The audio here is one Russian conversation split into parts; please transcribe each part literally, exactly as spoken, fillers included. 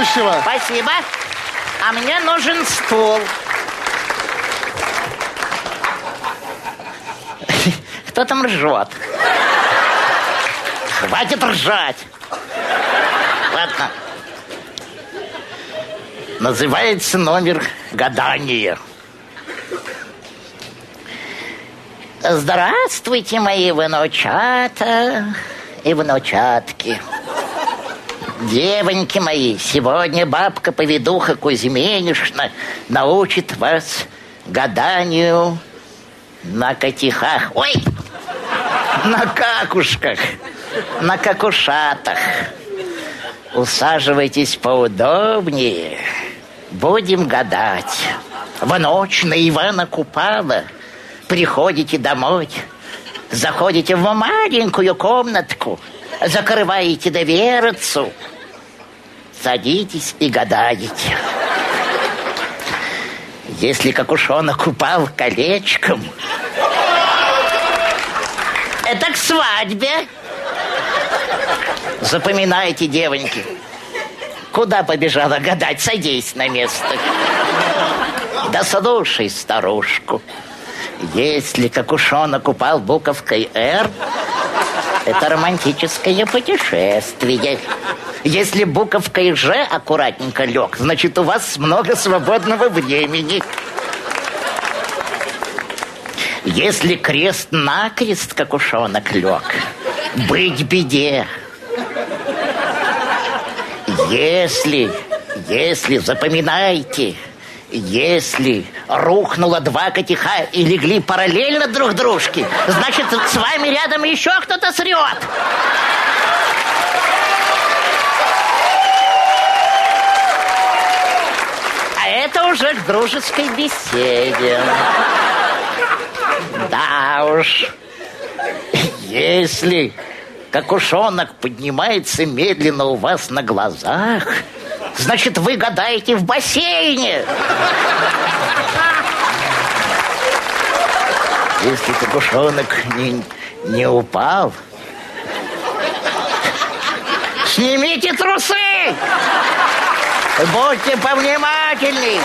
будущего. Спасибо. А мне нужен стул. Кто там ржет? Хватит ржать. Ладно. Называется номер гадания. Здравствуйте, мои внучата и внучатки. Девоньки мои, сегодня бабка-поведуха Кузьминишна научит вас гаданию на котихах. Ой! На какушках, на какушатах. Усаживайтесь поудобнее. Будем гадать. В ночь на Ивана Купала приходите домой, заходите в маленькую комнатку, закрываете дверцу, садитесь и гадаете. Если какушонок упал колечком, это к свадьбе. Запоминайте, девоньки. Куда побежала гадать? Садись на место. Да слушай старушку. Если какушонок упал буковкой «Р», это романтическое путешествие. Если буковкой «Ж» аккуратненько лег, значит, у вас много свободного времени. Если крест-накрест какушонок лег, быть беде. Если, если, запоминайте, если рухнуло два котиха и легли параллельно друг дружке, значит, с вами рядом еще кто-то срет. А это уже к дружеской беседе. Да уж. Если какушонок поднимается медленно у вас на глазах, значит, вы гадаете в бассейне. Если какушонок не, не упал, снимите трусы! Будьте повнимательней.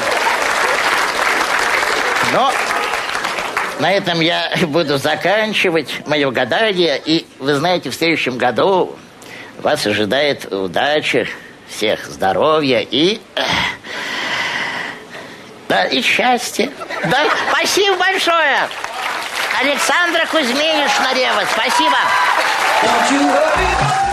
Но на этом я буду заканчивать мое гадание. И, вы знаете, в следующем году вас ожидает удача, всех здоровья и... Да, и счастья. Да, спасибо большое. Александра Кузьминишна Рева, спасибо.